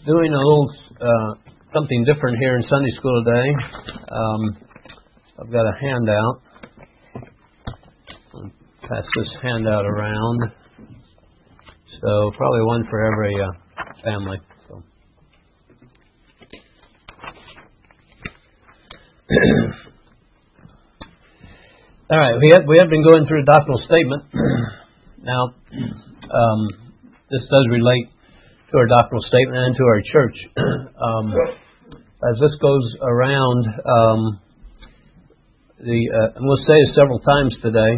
doing a little something different here in Sunday school today. I've got a handout. I'll pass this handout around. So probably one for every family. So. All right, we have been going through a doctrinal statement. Now, this does relate to our doctrinal statement and to our church. As this goes around, and we'll say it several times today,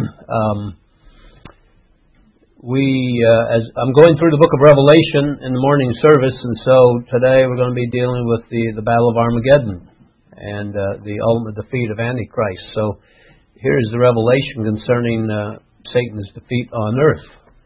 as I'm going through the book of Revelation in the morning service, and so today we're going to be dealing with the Battle of Armageddon and the ultimate defeat of Antichrist. So here's the revelation concerning Satan's defeat on earth.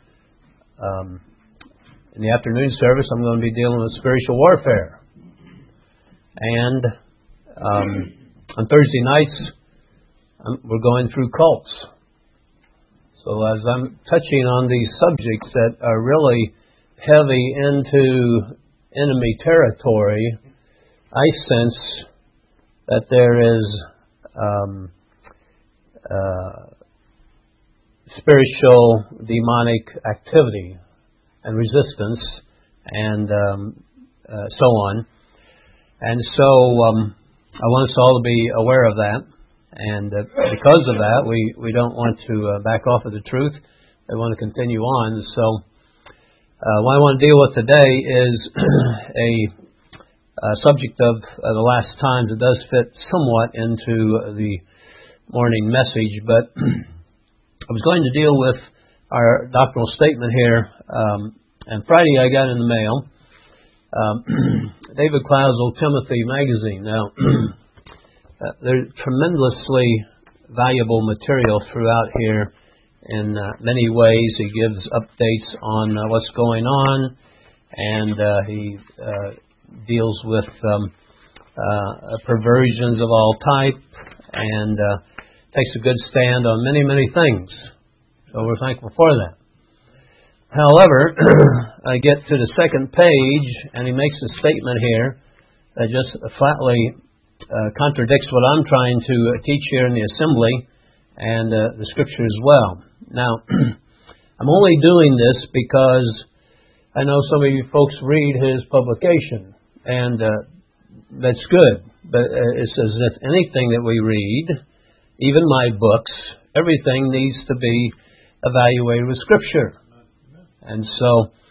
In the afternoon service, I'm going to be dealing with spiritual warfare. And on Thursday nights, we're going through cults. So as I'm touching on these subjects that are really heavy into enemy territory, I sense that there is spiritual demonic activity and resistance and so on. And so I want us all to be aware of that. And because of that, we don't want to back off of the truth. We want to continue on. So what I want to deal with today is a subject of the last times. It does fit somewhat into the morning message, but I was going to deal with our doctrinal statement here, and Friday I got in the mail David Cloud's Old Timothy magazine. Now, there's tremendously valuable material throughout here in many ways. He gives updates on what's going on, and he deals with perversions of all type, and takes a good stand on many, many things. So we're thankful for that. However, I get to the second page, and he makes a statement here that just flatly contradicts what I'm trying to teach here in the assembly and the Scripture as well. Now, I'm only doing this because I know some of you folks read his publication, and that's good. But it's as if anything that we read, even my books, everything needs to be evaluated with Scripture. And so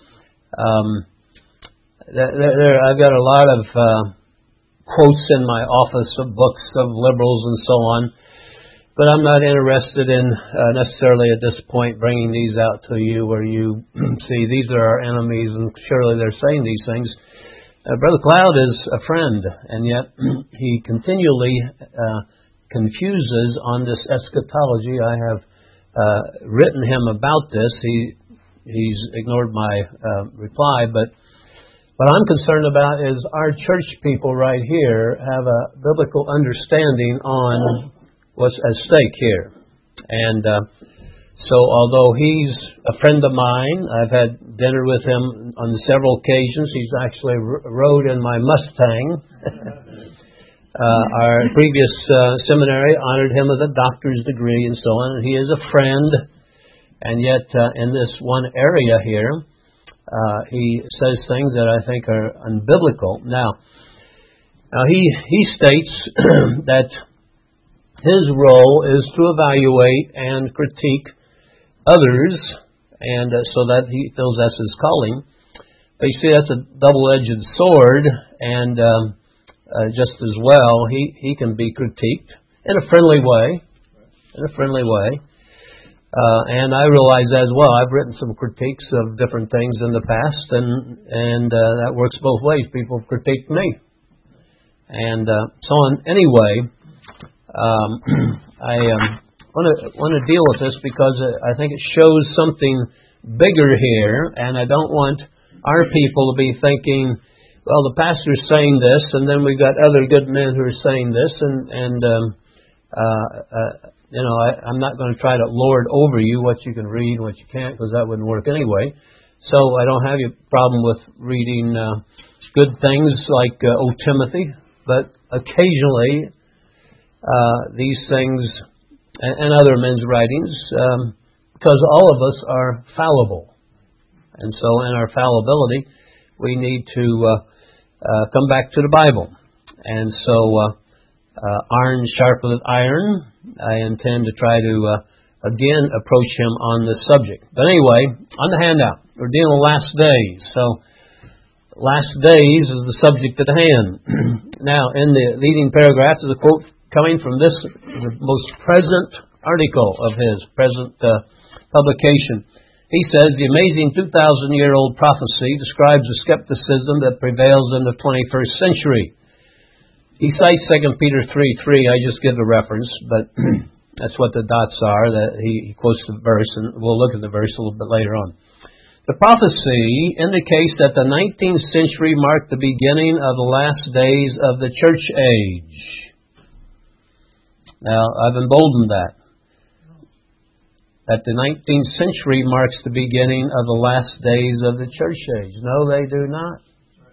I've got a lot of quotes in my office of books of liberals and so on, but I'm not interested in necessarily at this point bringing these out to you where you see these are our enemies and surely they're saying these things. Brother Cloud is a friend, and yet he continually confuses on this eschatology. I have written him about this. He's ignored my reply, but what I'm concerned about is our church people right here have a biblical understanding on what's at stake here. And so although he's a friend of mine, I've had dinner with him on several occasions. He's actually rode in my Mustang. Our previous seminary honored him with a doctor's degree and so on. He is a friend, and yet in this one area here, he says things that I think are unbiblical. Now he states that his role is to evaluate and critique others, and so that he feels that's his calling. But you see, that's a double-edged sword, and just as well, he can be critiqued in a friendly way. And I realize as well, I've written some critiques of different things in the past, and that works both ways. People critique me. And so on. Anyway, I want to deal with this because I think it shows something bigger here, and I don't want our people to be thinking, well, the pastor's saying this, and then we've got other good men who are saying this, I'm not going to try to lord over you what you can read and what you can't, because that wouldn't work anyway. So I don't have a problem with reading good things like Old Timothy, but occasionally these things and other men's writings, because all of us are fallible. And so in our fallibility, we need to come back to the Bible. And so iron sharpeneth iron. I intend to try to again approach him on this subject. But anyway, on the handout, we're dealing with last days. So last days is the subject at hand. Now, in the leading paragraph is a quote coming from this, the most present article of his, present publication. He says, the amazing 2,000-year-old prophecy describes the skepticism that prevails in the 21st century. He cites 2 Peter 3:3. I just give a reference, but that's what the dots are. That he quotes the verse, and we'll look at the verse a little bit later on. The prophecy indicates that the 19th century marked the beginning of the last days of the church age. Now, I've emboldened that the 19th century marks the beginning of the last days of the church age. No, they do not.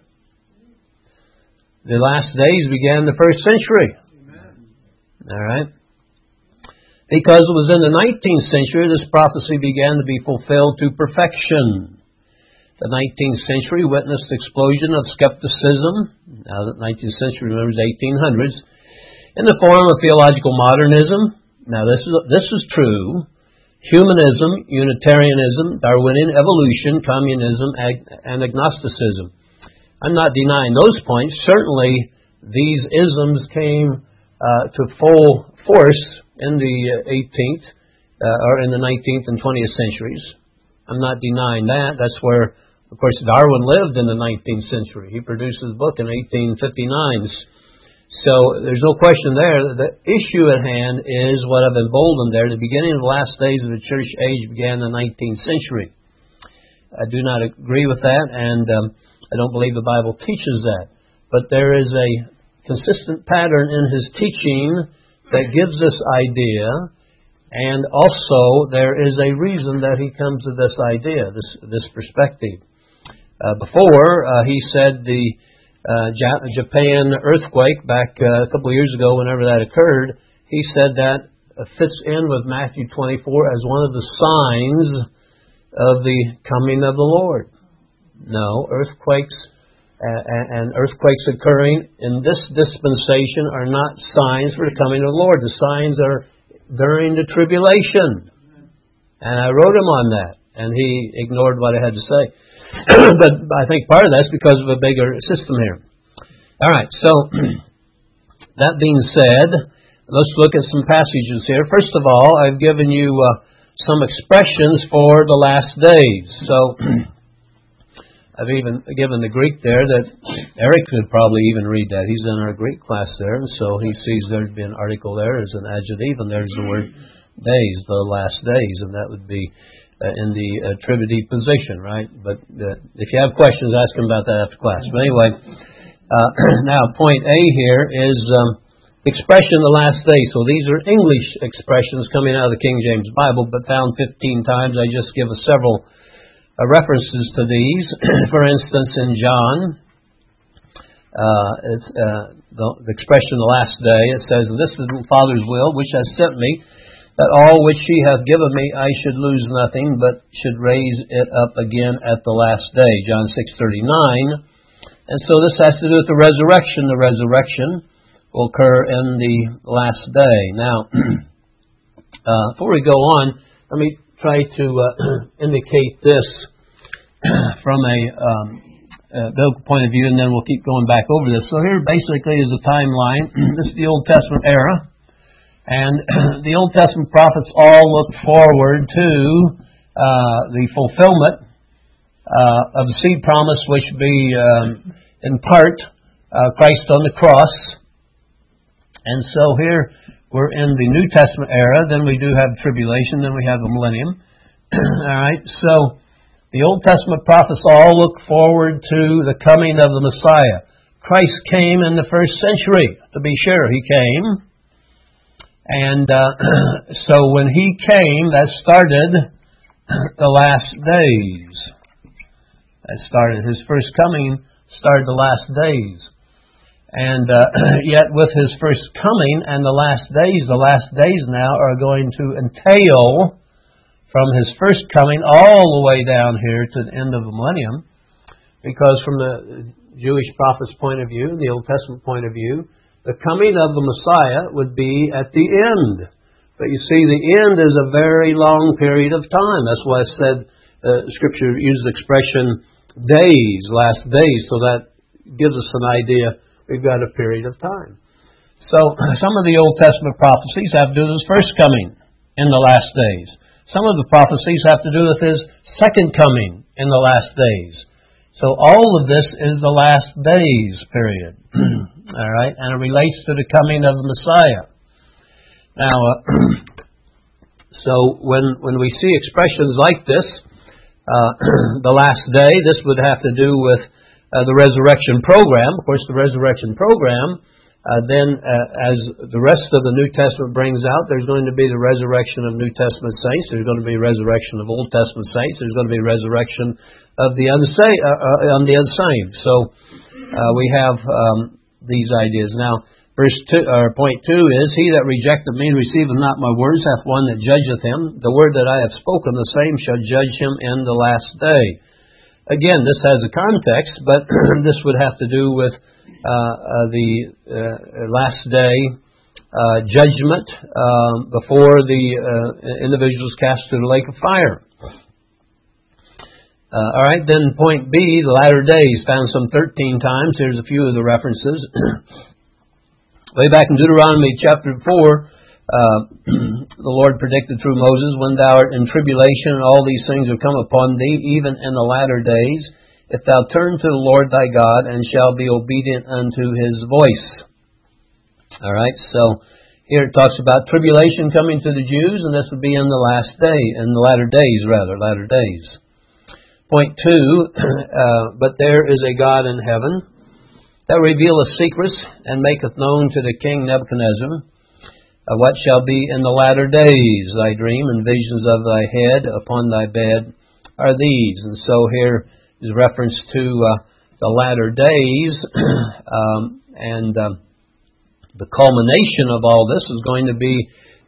The last days began the first century. Amen. All right? Because it was in the 19th century this prophecy began to be fulfilled to perfection. The 19th century witnessed the explosion of skepticism. Now, the 19th century, remember, is 1800s. In the form of theological modernism. Now, this is true. Humanism, Unitarianism, Darwinian evolution, communism, and agnosticism. I'm not denying those points. Certainly, these isms came to full force in the 18th, or in the 19th and 20th centuries. I'm not denying that. That's where, of course, Darwin lived in the 19th century. He produced his book in 1859. So there's no question there. The issue at hand is what I've emboldened there. The beginning of the last days of the church age began in the 19th century. I do not agree with that, and I don't believe the Bible teaches that. But there is a consistent pattern in his teaching that gives this idea, and also there is a reason that he comes to this idea, this perspective. Before, he said the Japan earthquake back a couple of years ago, whenever that occurred, he said that fits in with Matthew 24 as one of the signs of the coming of the Lord. No, earthquakes and earthquakes occurring in this dispensation are not signs for the coming of the Lord. The signs are during the tribulation. And I wrote him on that, and he ignored what I had to say. But I think part of that's because of a bigger system here. All right, so that being said, let's look at some passages here. First of all, I've given you some expressions for the last days. So I've even given the Greek there that Eric could probably even read that. He's in our Greek class there, and so he sees there's been an article there as an adjective, and there's the word days, the last days, and that would be in the attributive position, right? But if you have questions, ask him about that after class. But anyway, now point A here is expression the last day. So these are English expressions coming out of the King James Bible, but found 15 times. I just give us several references to these. For instance, in John, the expression the last day, it says, "This is the Father's will, which has sent me, that all which He hath given me I should lose nothing, but should raise it up again at the last day." John 6:39. And so this has to do with the resurrection. The resurrection will occur in the last day. Now, before we go on, let me try to indicate this from a biblical point of view, and then we'll keep going back over this. So here basically is a timeline. This is the Old Testament era. And the Old Testament prophets all look forward to the fulfillment of the seed promise, which would be, in part, Christ on the cross. And so here we're in the New Testament era. Then we do have tribulation. Then we have the millennium. All right. So the Old Testament prophets all look forward to the coming of the Messiah. Christ came in the first century, to be sure. He came. And so when He came, that started the last days. That started. His first coming started the last days. And yet with His first coming and the last days now are going to entail from His first coming all the way down here to the end of the millennium, because from the Jewish prophet's point of view, the Old Testament point of view, the coming of the Messiah would be at the end. But you see, the end is a very long period of time. That's why I said Scripture uses the expression days, last days, so that gives us an idea we've got a period of time. So some of the Old Testament prophecies have to do with His first coming in the last days. Some of the prophecies have to do with His second coming in the last days. So all of this is the last days period. All right? And it relates to the coming of the Messiah. Now, so when we see expressions like this, the last day, this would have to do with the resurrection program. Of course, the resurrection program, then as the rest of the New Testament brings out, there's going to be the resurrection of New Testament saints. There's going to be resurrection of Old Testament saints. There's going to be resurrection of the unsaved. So we have these ideas. Now, point 2 is, He that rejecteth me and receiveth not my words hath one that judgeth him. The word that I have spoken, the same shall judge him in the last day. Again, this has a context, but this would have to do with the last day judgment before the individual is cast to the lake of fire. All right, then point B, the latter days, found some 13 times. Here's a few of the references. Way back in Deuteronomy chapter 4, the Lord predicted through Moses, when thou art in tribulation and all these things have come upon thee, even in the latter days, if thou turn to the Lord thy God and shall be obedient unto His voice. All right, so here it talks about tribulation coming to the Jews, and this would be in the last day, in the latter days. Point 2, but there is a God in heaven that revealeth secrets and maketh known to the king Nebuchadnezzar what shall be in the latter days. Thy dream and visions of thy head upon thy bed are these. And so here is reference to the latter days, and the culmination of all this is going to be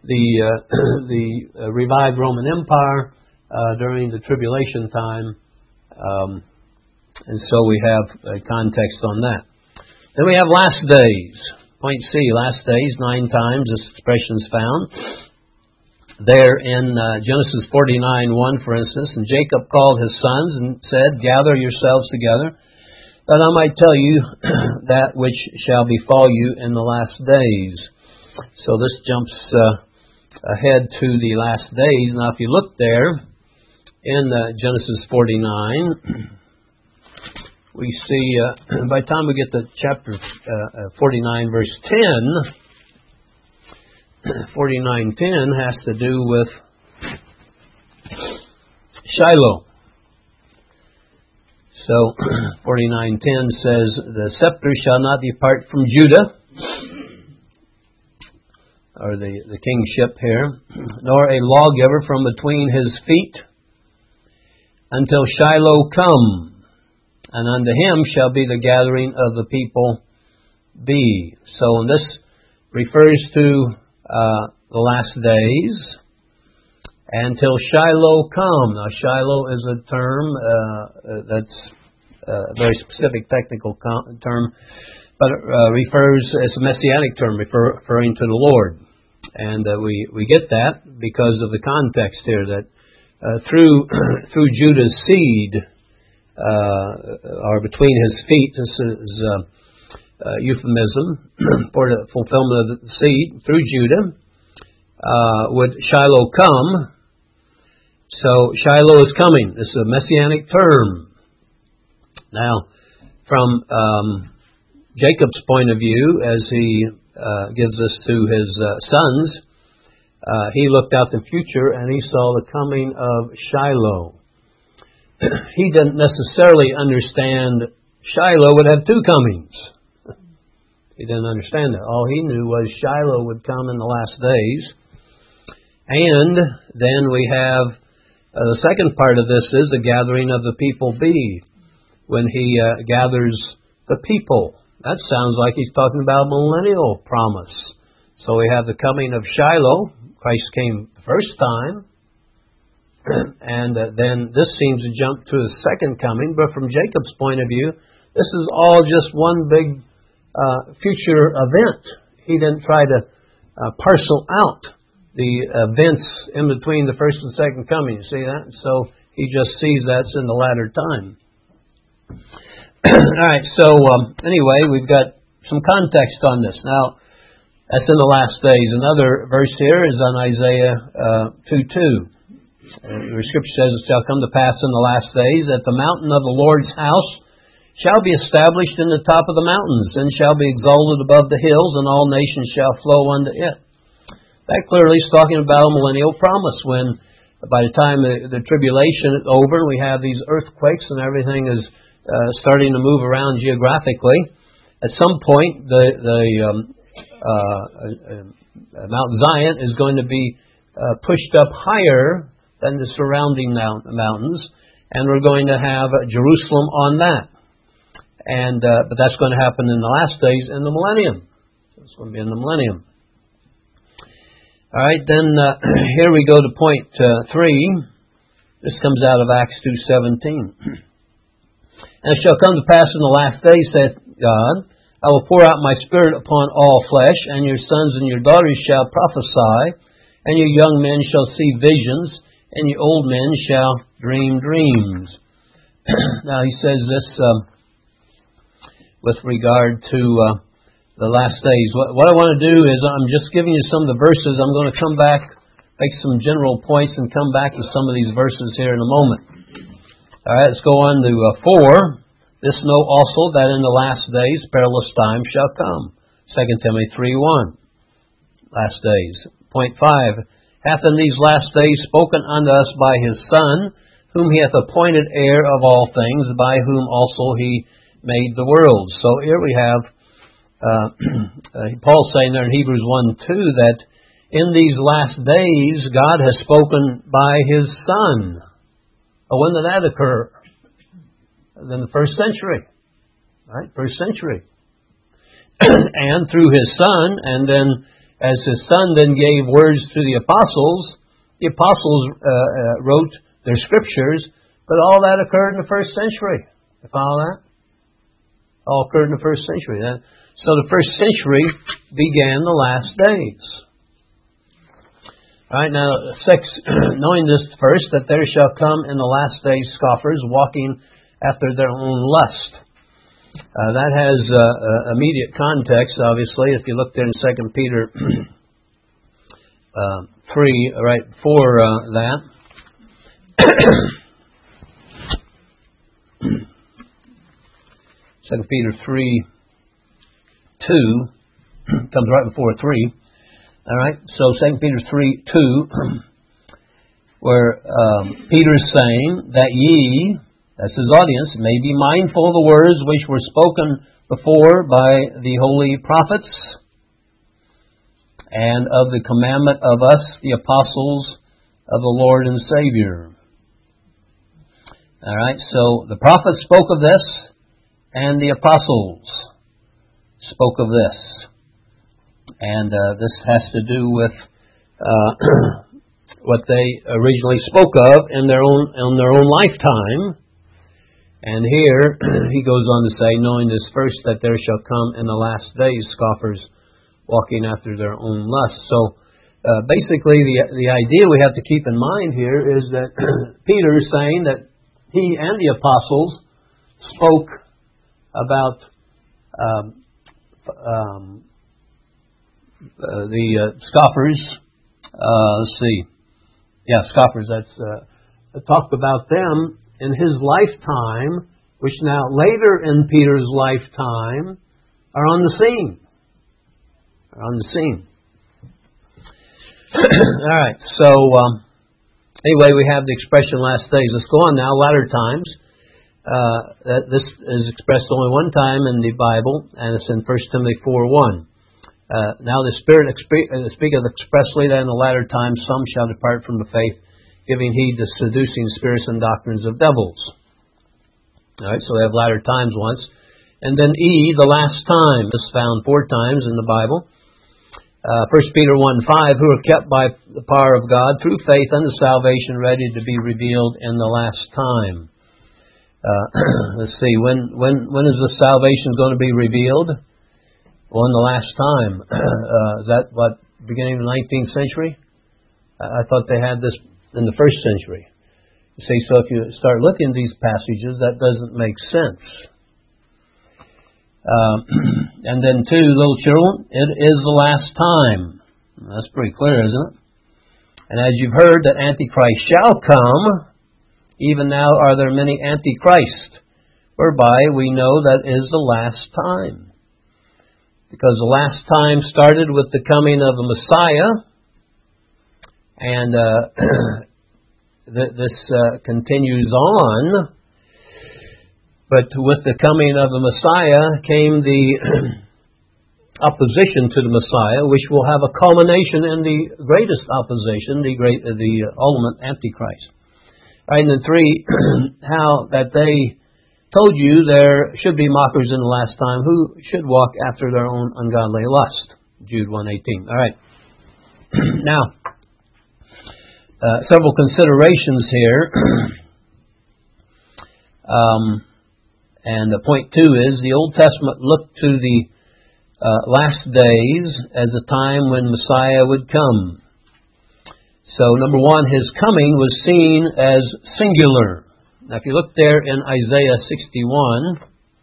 the revived Roman Empire during the tribulation time, and so we have a context on that. Then we have last days. Point C, last days, 9 times this expression is found. There in Genesis 49:1, for instance, and Jacob called his sons and said, Gather yourselves together, that I might tell you that which shall befall you in the last days. So this jumps ahead to the last days. Now if you look there in Genesis 49, we see, by the time we get to chapter 49, verse 10, 49:10 has to do with Shiloh. So 49:10 says, The scepter shall not depart from Judah, or the kingship here, nor a lawgiver from between his feet, until Shiloh come. And unto him shall be the gathering of the people be. So this refers to the last days, until Shiloh come. Now Shiloh is a term that's a very specific technical term, but it refers, it's a messianic term referring to the Lord. And we get that because of the context here, that through Judah's seed, or between his feet, this is euphemism for the fulfillment of the seed through Judah, would Shiloh come. So Shiloh is coming. This is a messianic term. Now, from Jacob's point of view, as he gives this to his sons, he looked out the future and he saw the coming of Shiloh. He didn't necessarily understand Shiloh would have 2 comings. He didn't understand that. All he knew was Shiloh would come in the last days. And then we have the second part of this is the gathering of the people be, when He gathers the people. That sounds like He's talking about a millennial promise. So we have the coming of Shiloh. Christ came the first time. And then this seems to jump to the second coming. But from Jacob's point of view, this is all just one big future event. He didn't try to parcel out the events in between the first and second coming. You see that? So he just sees that's in the latter time. All right, so anyway, we've got some context on this. Now, that's in the last days. Another verse here is on Isaiah 2:2. The Scripture says, "It shall come to pass in the last days that the mountain of the Lord's house shall be established in the top of the mountains, and shall be exalted above the hills, and all nations shall flow unto it." That clearly is talking about a millennial promise, when by the time the tribulation is over, and we have these earthquakes and everything is starting to move around geographically, at some point Mount Zion is going to be pushed up higher than the surrounding mountains, and we're going to have Jerusalem on that. And but that's going to happen in the last days in the millennium. So it's going to be in the millennium. All right, then here we go to point 3. This comes out of Acts 2:17. "And it shall come to pass in the last days, saith God, I will pour out my Spirit upon all flesh, and your sons and your daughters shall prophesy, and your young men shall see visions, and your old men shall dream dreams." Now he says this with regard to the last days. What I want to do is I'm just giving you some of the verses. I'm going to come back, make some general points, and come back to some of these verses here in a moment. All right, let's go on to 4. "This know also that in the last days perilous times shall come." 2 Timothy 3:1. Last days. Point 5. "Hath in these last days spoken unto us by His Son, whom He hath appointed heir of all things, by whom also He made the world." So here we have Paul saying there in Hebrews 1:2 that in these last days God has spoken by His Son. Well, when did that occur? In the first century. Right? First century. And through His Son, and then as His Son then gave words to the apostles wrote their scriptures, but all that occurred in the first century. You follow that? All occurred in the first century. So the first century began the last days. All right, now 6, "Knowing this first, that there shall come in the last days scoffers, walking after their own lust." That has immediate context, obviously. If you look there in 2 Peter 3, right before that. 2 Peter 3:2 comes right before 3. All right, so 2 Peter 3:2, where Peter is saying that ye, that's his audience, may be mindful of the words which were spoken before by the holy prophets, and of the commandment of us, the apostles of the Lord and Savior. All right, so the prophets spoke of this, and the apostles spoke of this. And this has to do with what they originally spoke of in their own lifetime. And here he goes on to say, "Knowing this first, that there shall come in the last days scoffers, walking after their own lusts." So basically, the idea we have to keep in mind here is that Peter is saying that he and the apostles spoke about the scoffers. Let's see. Yeah, scoffers. That's talked about them in his lifetime, which now later in Peter's lifetime are on the scene. All right. So anyway, we have the expression "last days." Let's go on now. Latter times. This is expressed only one time in the Bible, and it's in 1 Timothy 4:1. Now the Spirit speaketh expressly that in the latter times some shall depart from the faith, giving heed to seducing spirits and doctrines of devils. All right, so we have latter times once. And then E, the last time, is found 4 times in the Bible. 1 Peter 1:5, who are kept by the power of God through faith unto salvation, ready to be revealed in the last time. Let's see, when is the salvation going to be revealed? Well, in the last time. Is that what, beginning of the 19th century? I thought they had this in the 1st century. You see, so if you start looking at these passages, that doesn't make sense. And then 2, little children, it is the last time. That's pretty clear, isn't it? And as you've heard that Antichrist shall come, even now are there many Antichrists, whereby we know that is the last time. Because the last time started with the coming of a Messiah, and this continues on. But with the coming of the Messiah came the opposition to the Messiah, which will have a culmination in the greatest opposition, the ultimate Antichrist. All right, and then 3, how that they told you there should be mockers in the last time who should walk after their own ungodly lust. Jude 1:18. All right. Now, several considerations here. And point 2 is the Old Testament looked to the last days as a time when Messiah would come. So, number 1, His coming was seen as singular. Now, if you look there in Isaiah 61,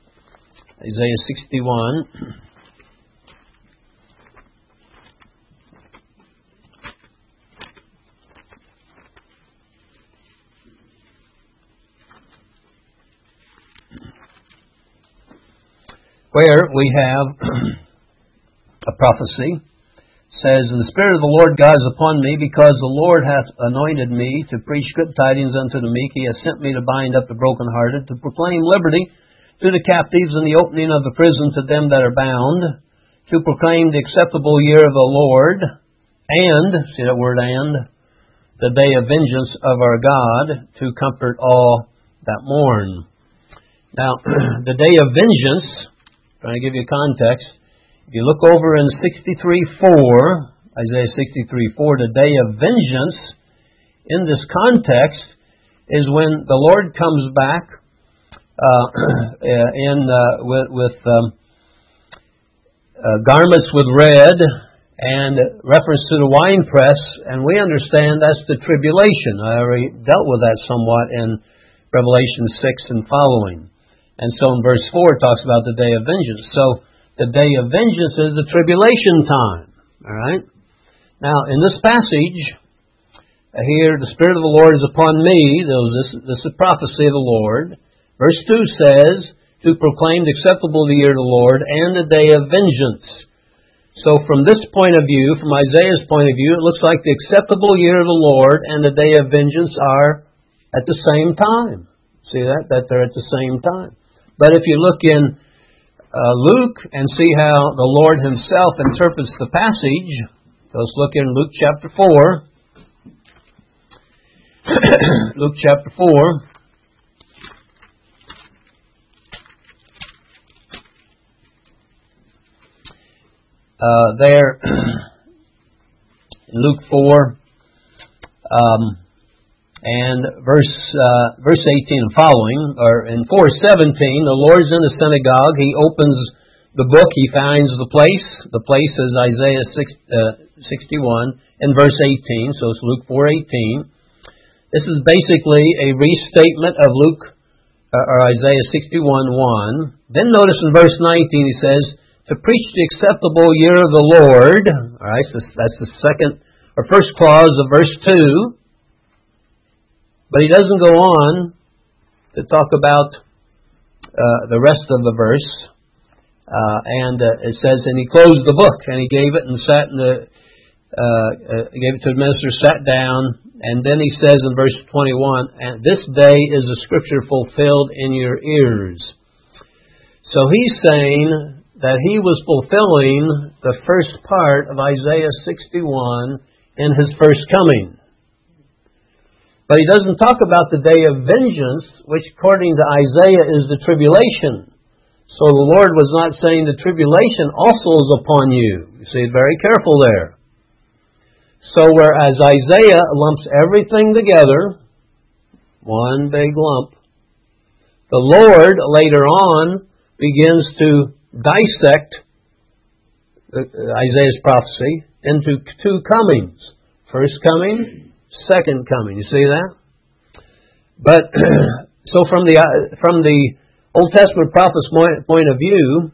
where we have a prophecy, says, "And the Spirit of the Lord God is upon me, because the Lord hath anointed me to preach good tidings unto the meek. He hath sent me to bind up the brokenhearted, to proclaim liberty to the captives, and the opening of the prison to them that are bound, to proclaim the acceptable year of the Lord, and," see that word "and," "the day of vengeance of our God, to comfort all that mourn." Now, the day of vengeance, trying to give you context, if you look over in 63:4, Isaiah 63:4, the day of vengeance, in this context, is when the Lord comes back with garments with red and reference to the winepress, and we understand that's the tribulation. I already dealt with that somewhat in Revelation 6 and following. And so in verse 4 it talks about the day of vengeance. So the day of vengeance is the tribulation time. All right? Now, in this passage, here, the Spirit of the Lord is upon me. This is prophecy of the Lord. Verse 2 says, to proclaim the acceptable year of the Lord and the day of vengeance. So from this point of view, from Isaiah's point of view, it looks like the acceptable year of the Lord and the day of vengeance are at the same time. See that? That they're at the same time. But if you look in Luke and see how the Lord Himself interprets the passage, let's look in Luke chapter 4. Luke chapter 4. There, in Luke 4, and verse 18 and following, or in 4:17, the Lord's in the synagogue. He opens the book. He finds the place. The place is Isaiah 61 in verse 18. So it's Luke 4:18. This is basically a restatement of Luke or Isaiah 61:1. Then notice in verse 19 he says, to preach the acceptable year of the Lord. All right, so that's the second or first clause of verse 2. But he doesn't go on to talk about the rest of the verse. And it says, and he closed the book, and he gave it and sat in gave it to the minister, sat down, and then he says in verse 21, and this day is the scripture fulfilled in your ears. So he's saying that he was fulfilling the first part of Isaiah 61 in his first coming. But he doesn't talk about the day of vengeance, which according to Isaiah is the tribulation. So the Lord was not saying the tribulation also is upon you. You see, very careful there. So whereas Isaiah lumps everything together, one big lump, the Lord later on begins to dissect Isaiah's prophecy into two comings. First coming, second coming. You see that? But so from the Old Testament prophet's point of view,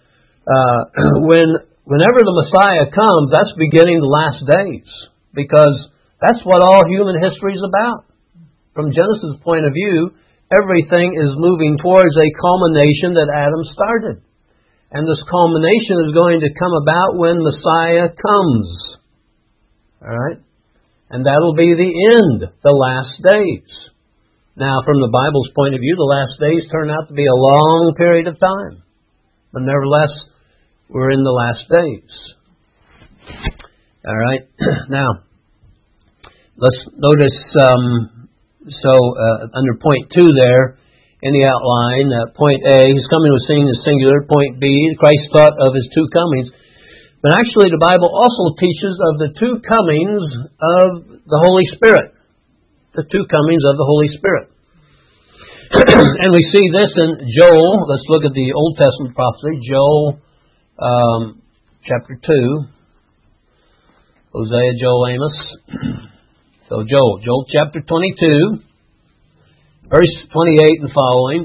whenever the Messiah comes, that's beginning the last days, because that's what all human history is about. From Genesis' point of view, everything is moving towards a culmination that Adam started. And this culmination is going to come about when Messiah comes. All right? And that'll be the end, the last days. Now, from the Bible's point of view, the last days turn out to be a long period of time. But nevertheless, we're in the last days. All right? Now, let's notice, under point 2 there, in the outline, point A, His coming was seen as singular. Point B, Christ taught of His two comings. But actually, the Bible also teaches of the two comings of the Holy Spirit. The two comings of the Holy Spirit. And we see this in Joel. Let's look at the Old Testament prophecy. Joel chapter 2. Hosea, Joel, Amos. So Joel chapter 22, verse 28 and following.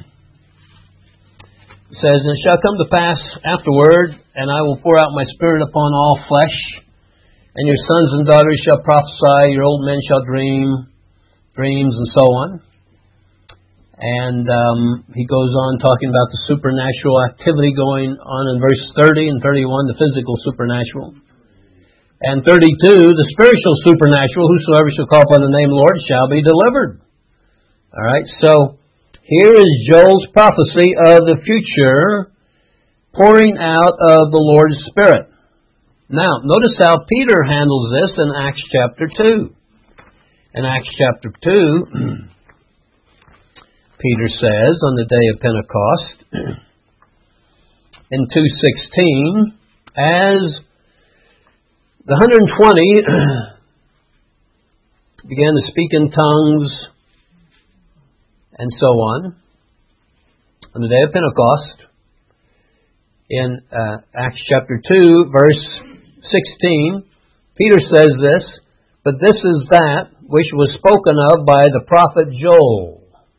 It says, "And it shall come to pass afterward, and I will pour out my Spirit upon all flesh, and your sons and daughters shall prophesy, your old men shall dream dreams," and so on. And he goes on talking about the supernatural activity going on in verse 30 and 31, the physical supernatural. And 32, the spiritual supernatural, "Whosoever shall call upon the name of the Lord shall be delivered." All right, so here is Joel's prophecy of the future pouring out of the Lord's Spirit. Now, notice how Peter handles this in Acts chapter 2. In Acts chapter 2, Peter says on the day of Pentecost, in 2:16, as the 120 began to speak in tongues and so on the day of Pentecost, in Acts chapter 2, verse 16, Peter says this, "But this is that which was spoken of by the prophet Joel.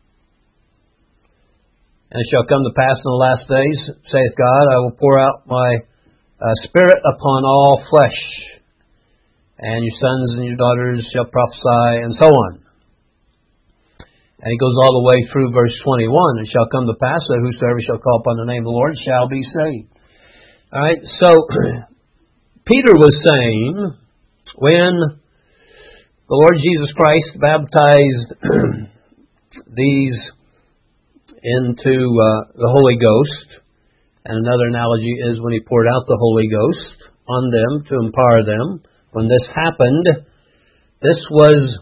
And it shall come to pass in the last days, saith God, I will pour out my Spirit upon all flesh, and your sons and your daughters shall prophesy," and so on. And he goes all the way through verse 21. "It shall come to pass that whosoever shall call upon the name of the Lord shall be saved." All right, so Peter was saying, when the Lord Jesus Christ baptized these into the Holy Ghost, and another analogy is when He poured out the Holy Ghost on them to empower them. When this happened, this was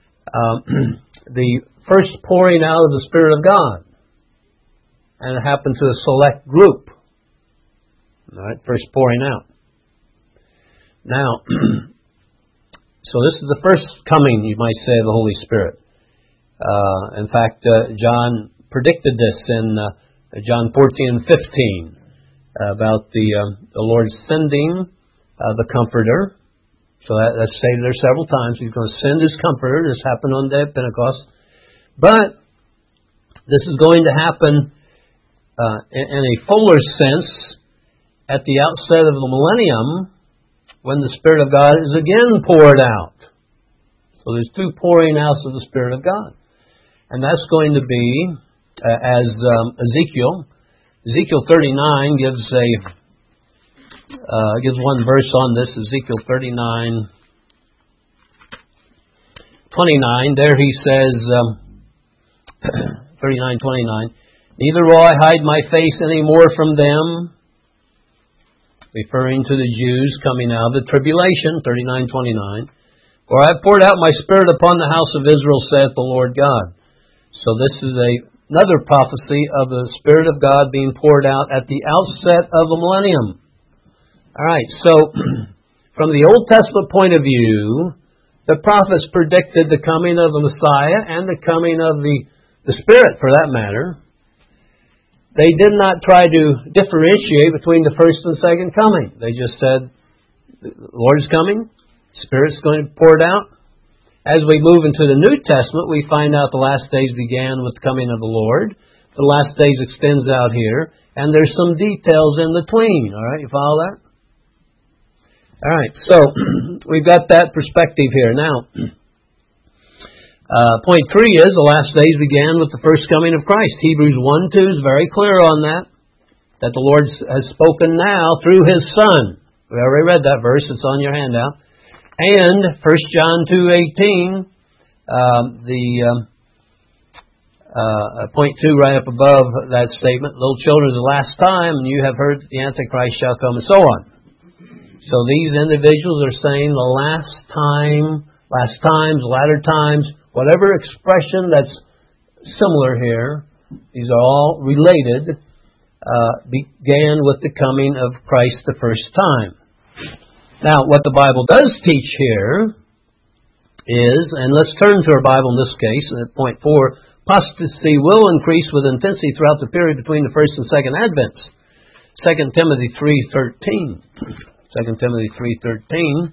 the first pouring out of the Spirit of God. And it happened to a select group. All right, first pouring out. Now, so this is the first coming, you might say, of the Holy Spirit. In fact, John predicted this in John 14 and 15 about the Lord sending the Comforter. So that's stated there several times. He's going to send His Comforter. This happened on the day of Pentecost. But this is going to happen in a fuller sense at the outset of the millennium, when the Spirit of God is again poured out. So there's two pouring outs of the Spirit of God. And that's going to be, as Ezekiel 39 gives one verse on this, Ezekiel 39:29. There he says, 39:29, "Neither will I hide my face any more from them," referring to the Jews coming out of the tribulation, 39:29. For I have poured out my Spirit upon the house of Israel, saith the Lord God. So this is another prophecy of the Spirit of God being poured out at the outset of the millennium. All right, so from the Old Testament point of view, the prophets predicted the coming of the Messiah and the coming of the Spirit, for that matter. They did not try to differentiate between the first and second coming. They just said, the Lord is coming, Spirit's going to be poured out. As we move into the New Testament, we find out the last days began with the coming of the Lord. The last days extends out here, and there's some details in between. All right, you follow that? All right, so we've got that perspective here. Now, point 3 is the last days began with the first coming of Christ. Hebrews 1:2 is very clear on that the Lord has spoken now through His Son. We already read that verse. It's on your handout. And 1 John 2:18, point 2 right up above that statement, little children, the last time, and you have heard that the Antichrist shall come, and so on. So these individuals are saying the last time, last times, latter times, whatever expression that's similar here, these are all related, began with the coming of Christ the first time. Now, what the Bible does teach here is, and let's turn to our Bible in this case, at point 4, apostasy will increase with intensity throughout the period between the first and second advents. 2 Timothy 3:13. 2 Timothy 3:13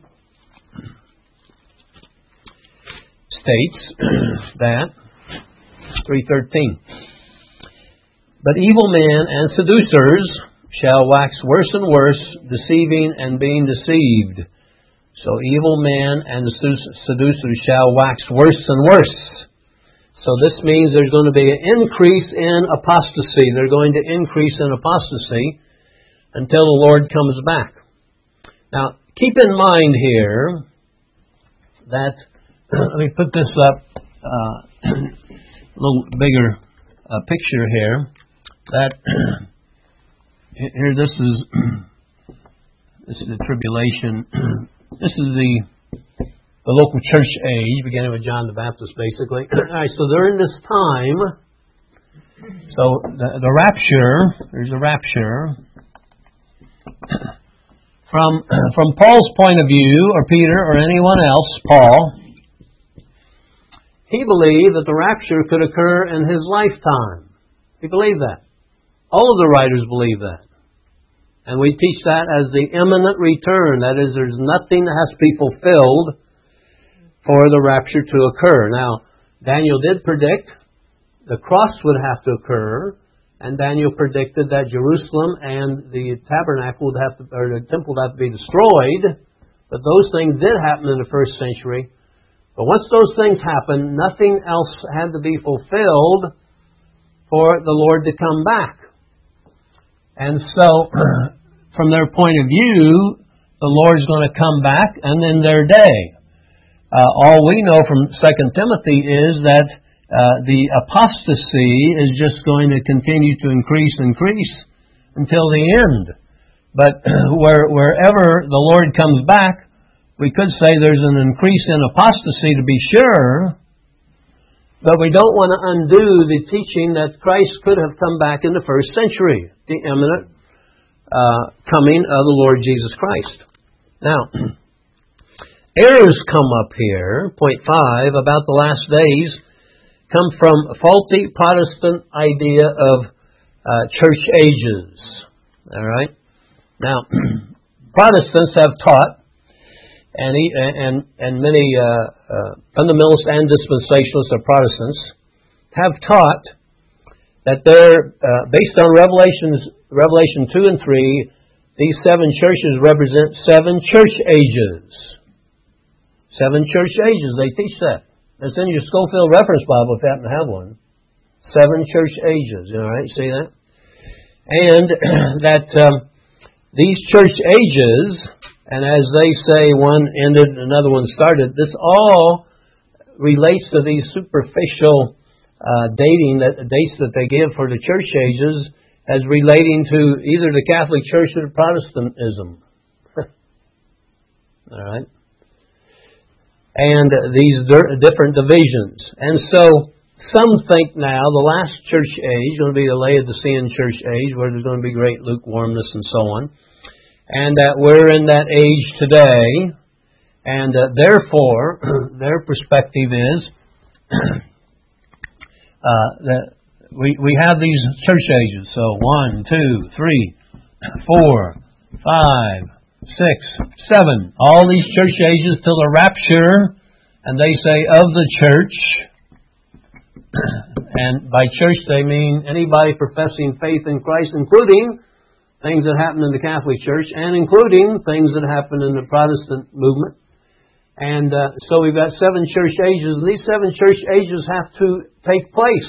states that, 3:13, but evil men and seducers shall wax worse and worse, deceiving and being deceived. So evil men and seducers shall wax worse and worse. So this means there's going to be an increase in apostasy. They're going to increase in apostasy until the Lord comes back. Now, keep in mind here that, let me put this up, a little bigger picture here, that here, this is the tribulation. This is the local church age, beginning with John the Baptist, basically. All right, so during this time, so the rapture, there's a rapture. From Paul's point of view, or Peter, or anyone else, Paul, he believed that the rapture could occur in his lifetime. He believed that. All of the writers believe that. And we teach that as the imminent return. That is, there's nothing that has to be fulfilled for the rapture to occur. Now, Daniel did predict the cross would have to occur, and Daniel predicted that Jerusalem and the tabernacle would have to, or the temple would have to be destroyed. But those things did happen in the first century. But once those things happened, nothing else had to be fulfilled for the Lord to come back. And so, from their point of view, the Lord's going to come back, and in their day. All we know from 2 Timothy is that the apostasy is just going to continue to increase until the end. But wherever the Lord comes back, we could say there's an increase in apostasy to be sure, but we don't want to undo the teaching that Christ could have come back in the first century, the imminent coming of the Lord Jesus Christ. Now, errors come up here, point 5, about the last days, come from a faulty Protestant idea of church ages. All right? Now, Protestants have taught, and many fundamentalists and dispensationalists of Protestants have taught that they're based on Revelation 2 and 3. These 7 churches represent 7 church ages. 7 church ages. They teach that. That's in your Scofield Reference Bible if you happen to have one. 7 church ages. All right, see that? And that these church ages, and as they say, one ended, another one started, this all relates to these superficial dates that they give for the church ages as relating to either the Catholic Church or Protestantism. All right. and these different divisions. And so some think now the last church age is going to be the Laodicean church age, where there's going to be great lukewarmness and so on, and that we're in that age today, and therefore their perspective is that we have these church ages. So 1, 2, 3, 4, 5, 6, 7. All these church ages till the rapture, and they say of the church. And by church they mean anybody professing faith in Christ, including things that happen in the Catholic Church, and including things that happen in the Protestant movement. And so we've got 7 church ages, and these 7 church ages have to take place.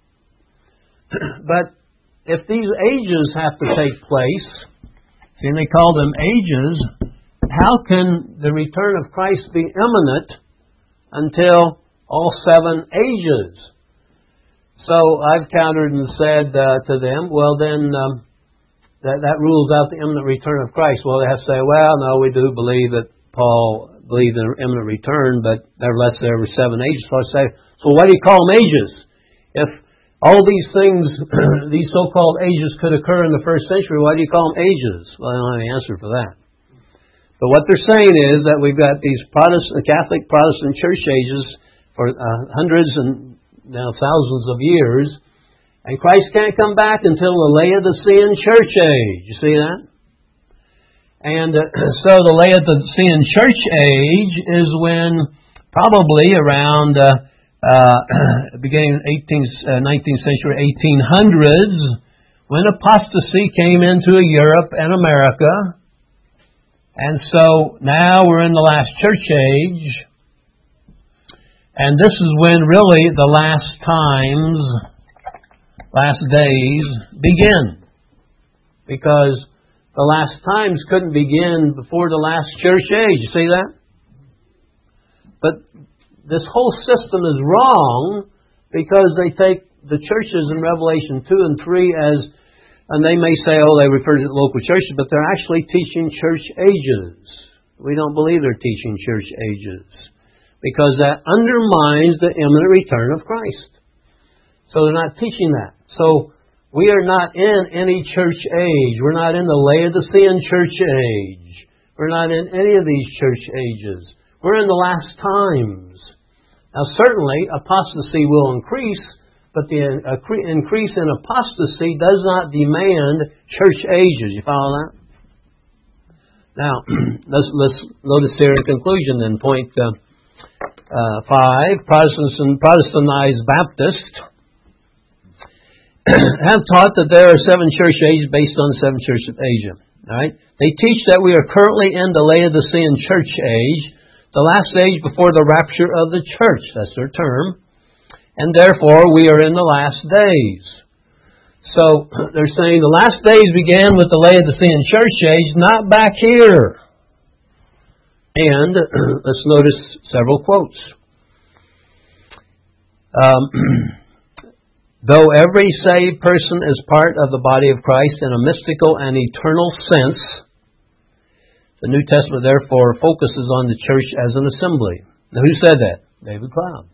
But if these ages have to take place, see, and they call them ages, how can the return of Christ be imminent until all 7 ages? So I've countered and said to them, well then, that rules out the imminent return of Christ. Well, they have to say, well, no, we do believe that Paul believed in an imminent return, but nevertheless there were 7 ages. So I say, so why do you call them ages? If all these things, these so-called ages could occur in the first century, why do you call them ages? Well, I don't have any answer for that. But what they're saying is that we've got these Catholic Protestant church ages for hundreds and now thousands of years, and Christ can't come back until the Laodicean church age. You see that? And so the Laodicean church age is when probably around beginning 19th century, 1800s, when apostasy came into Europe and America. And so now we're in the last church age. And this is when really the last times, last days begin. Because the last times couldn't begin before the last church age. You see that? But this whole system is wrong because they take the churches in Revelation 2 and 3 as, and they may say, oh, they refer to the local churches, but they're actually teaching church ages. We don't believe they're teaching church ages because that undermines the imminent return of Christ. So they're not teaching that. So we are not in any church age. We're not in the Laodicean church age. We're not in any of these church ages. We're in the last times. Now, certainly, apostasy will increase, but the increase in apostasy does not demand church ages. You follow that? Now, let's notice here in conclusion then, point 5, Protestants and Protestantized Baptists have taught that there are 7 church ages based on the 7 churches of Asia. All right? They teach that we are currently in the Laodicean church age, the last age before the rapture of the church. That's their term. And therefore, we are in the last days. So, they're saying the last days began with the Laodicean church age, not back here. And let's notice several quotes. Though every saved person is part of the body of Christ in a mystical and eternal sense, the New Testament, therefore, focuses on the church as an assembly. Now, who said that? David Cloud.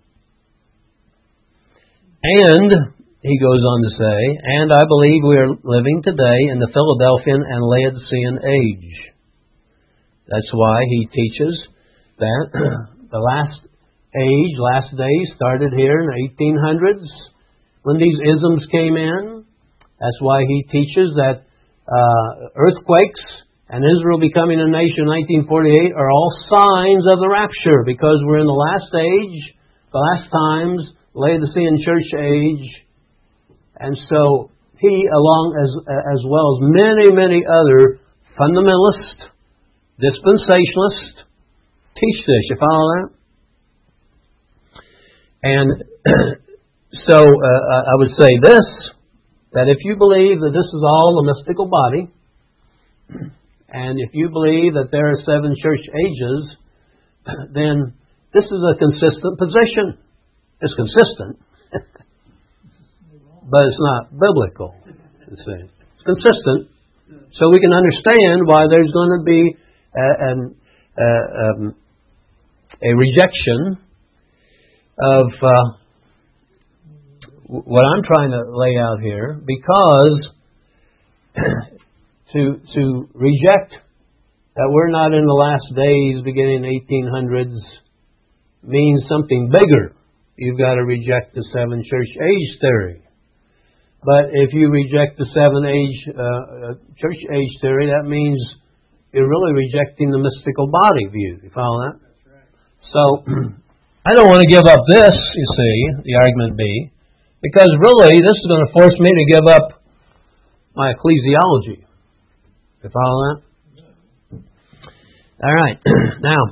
And, he goes on to say, and I believe we are living today in the Philadelphian and Laodicean age. That's why he teaches that the last age, last days, started here in the 1800s when these isms came in. That's why he teaches that earthquakes and Israel becoming a nation in 1948 are all signs of the rapture because we're in the last age, the last times, Laodicean church age. And so he, along as well as many other fundamentalists, dispensationalists, teach this. You follow that? And so I would say this, that if you believe that this is all a mystical body, and if you believe that there are 7 church ages, then this is a consistent position. It's consistent, but it's not biblical. It's consistent, so we can understand why there's going to be a rejection of what I'm trying to lay out here, because to reject that we're not in the last days beginning in the 1800s means something bigger. You've got to reject the seven church age theory. But if you reject the church age theory, that means you're really rejecting the mystical body view. You follow that? That's right. So, I don't want to give up this, you see, the argument B, because really this is going to force me to give up my ecclesiology. You follow that? All right. Now,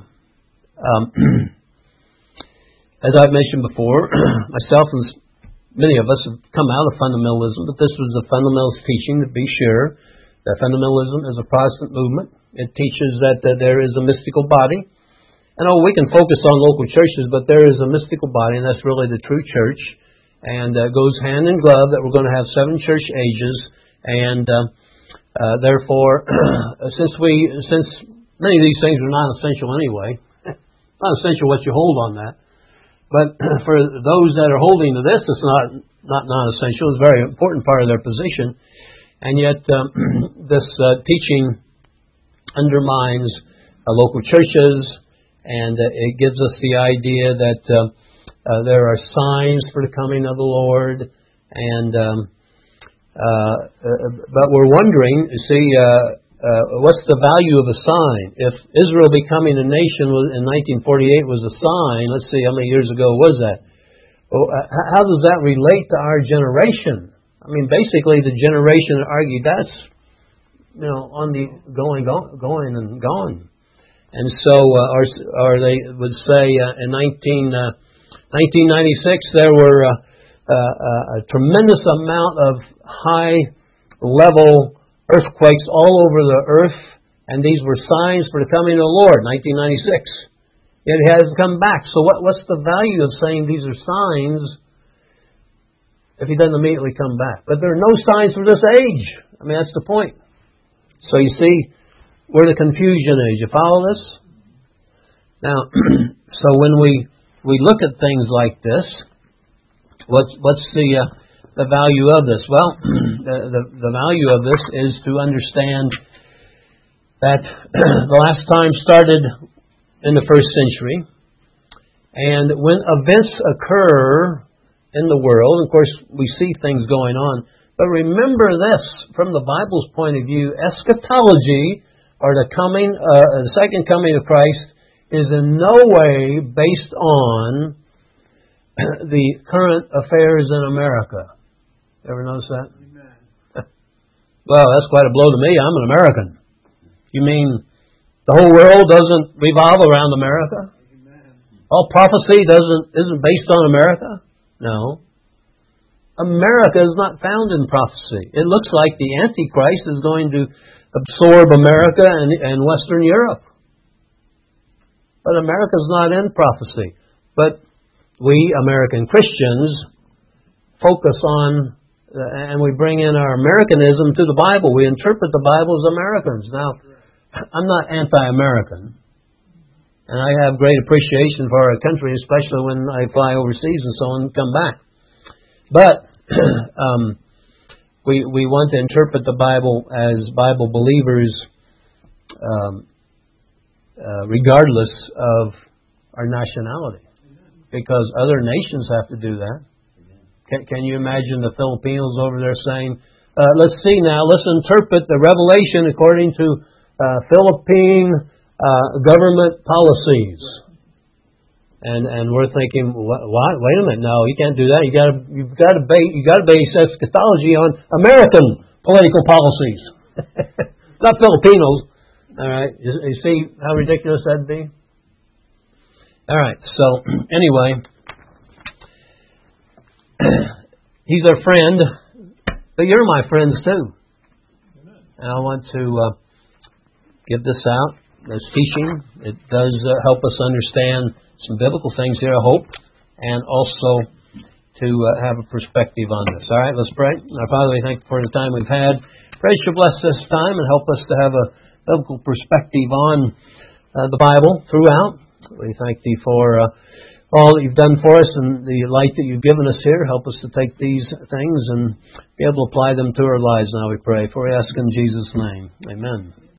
as I've mentioned before, myself and many of us have come out of fundamentalism, but this was a fundamentalist teaching, to be sure. That fundamentalism is a Protestant movement. It teaches that there is a mystical body. And we can focus on local churches, but there is a mystical body, and that's really the true church. And it goes hand in glove that we're going to have seven church ages. And therefore, since many of these things are non-essential anyway, not essential what you hold on that. But for those that are holding to this, it's not non-essential. It's a very important part of their position. And yet, this teaching undermines local churches, and it gives us the idea that there are signs for the coming of the Lord. And but we're wondering, what's the value of a sign? If Israel becoming a nation in 1948 was a sign, let's see, how many years ago was that? Well, how does that relate to our generation? I mean, basically, the generation argued that's, on the going and gone. And so, or they would say in 1996 there were a tremendous amount of high-level earthquakes all over the earth, and these were signs for the coming of the Lord, 1996. Yet He hasn't come back. So what's the value of saying these are signs if He doesn't immediately come back? But there are no signs for this age. I mean, that's the point. So you see, we're the confusion age. You follow this? Now, so when we look at things like this, what's the value of this? Well, the value of this is to understand that the last time started in the first century, and when events occur in the world, of course we see things going on, but remember this, from the Bible's point of view, eschatology, or the second coming of Christ, is in no way based on the current affairs in America. Ever notice that? Amen. Well, that's quite a blow to me. I'm an American. You mean the whole world doesn't revolve around America? Amen. All prophecy isn't based on America? No. America is not found in prophecy. It looks like the Antichrist is going to absorb America and Western Europe. But America's not in prophecy. But we, American Christians, focus on, and we bring in our Americanism to the Bible. We interpret the Bible as Americans. Now, I'm not anti-American. And I have great appreciation for our country, especially when I fly overseas and so on and come back. But we want to interpret the Bible as Bible believers, regardless of our nationality, because other nations have to do that. Can you imagine the Filipinos over there saying, let's interpret the Revelation according to Philippine government policies. And we're thinking, what? Wait a minute, no, you can't do that. You've got to base eschatology on American political policies, not Filipinos. All right, you see how ridiculous that'd be. All right, so anyway, he's our friend, but you're my friends too. And I want to give this out, this teaching. It does help us understand some biblical things here, I hope, and also to have a perspective on this. All right, let's pray. Our Father, we thank you for the time we've had. Pray that you bless this time and help us to have a biblical perspective on the Bible throughout. We thank Thee for all that You've done for us and the light that You've given us here. Help us to take these things and be able to apply them to our lives now, we pray. For we ask in Jesus' name. Amen.